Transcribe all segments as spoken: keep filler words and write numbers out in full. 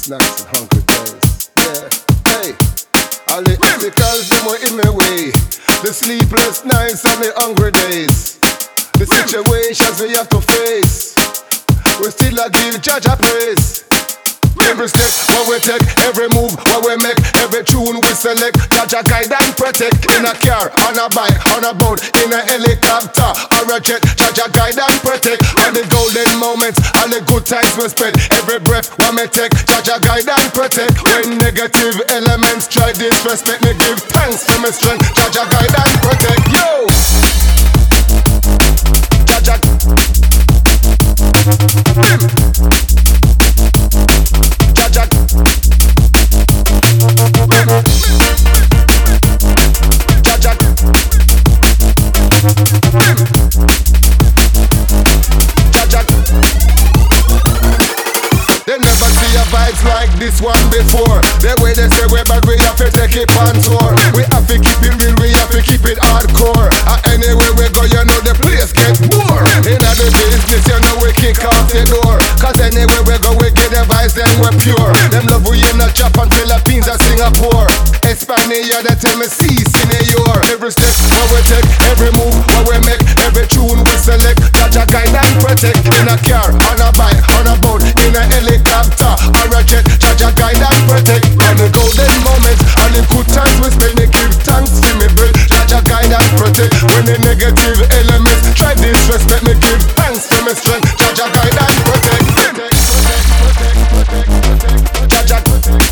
snacks and hungry days. Yeah, hey, all the obstacles them were in my way. The sleepless nights and the hungry days. The situations we have to face. We still a give Jah Jah praise. Every step what we take, every move what we make, every tune we select, Jah Jah guide and protect. In a car, on a bike, on a boat, in a helicopter or a jet, Jah Jah guide and protect. All the golden moments, all the good times we spend, every breath what me take, Jah Jah guide and protect. When negative elements try disrespect me, give thanks for my strength, Jah Jah guide and protect. Yo, Jah Jah. Vibes like this one before. The way they say we bad, we have to take it on tour. We have to keep it real, we have to keep it hardcore. And anywhere we go, you know the place get more. In the business, you know we kick off the door. Cause anywhere we go, we get the vibes, then we're pure. Them love we in the Japan, Philippines, and Singapore. Espania, they tell me see, Senior. Every step what we take, every move what we make, every tune we select, Jah Jah guide and protect. In a car, on a bike, on a boat, in a helicopter or a jet, Jah Jah guide and protect. On the golden moments, on the good times we spend, me give thanks for me breath, Jah Jah guide and protect. When the negative elements try disrespect, me give thanks for me strength, Jah Jah guide and protect. Jah Jah protect.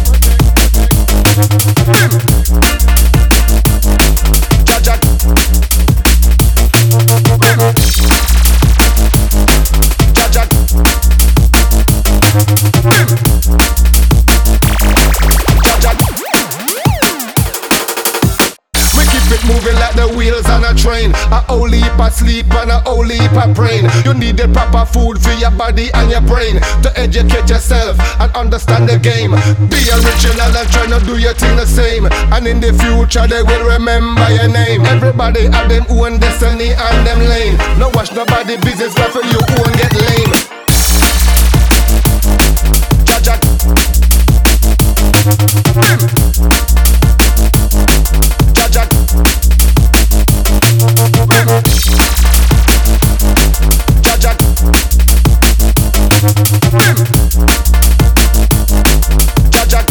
Jah Jah. Jah Jah. Moving like the wheels on a train. A whole heap of sleep and a whole heap of brain. You need the proper food for your body and your brain to educate yourself and understand the game. Be original and try to do your thing the same. And in the future they will remember your name. Everybody have them own destiny and them lane. No watch nobody business, but for you own get lame. Jah Jah. Jah Jah. Jah Jah. Jah Jah.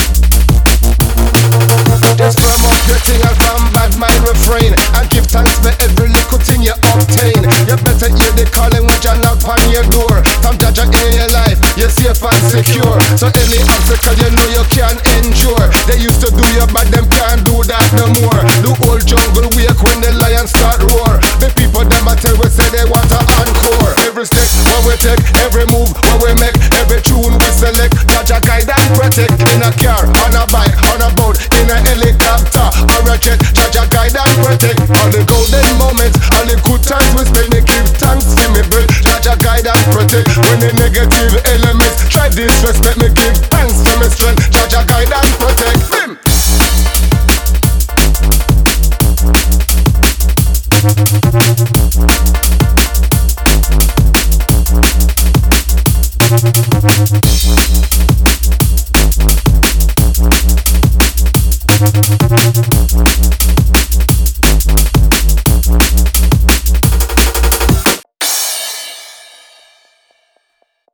Just firm up your thing and from bad mind refrain, and give thanks for every little thing you obtain. You better hear the calling when you knock on your door. From Jah Jah in your life, you're safe and secure. So any obstacle you know you can endure. They used to do you but them can't do that no more. The whole jungle wake when the lions start roar. The people them a tell we say they want a encore. Every step what we take, every move what we make, every tune we select, Jah Jah guide and protect. In a car, on a bike, on a boat, in a helicopter or a jet, Jah Jah guide and protect. All the golden moments, all the good times we spend, me give thanks for me breath, Jah Jah guide and protect. When the negative elements try disrespect, me give thanks for me strength, Jah Jah guide and protect. Him.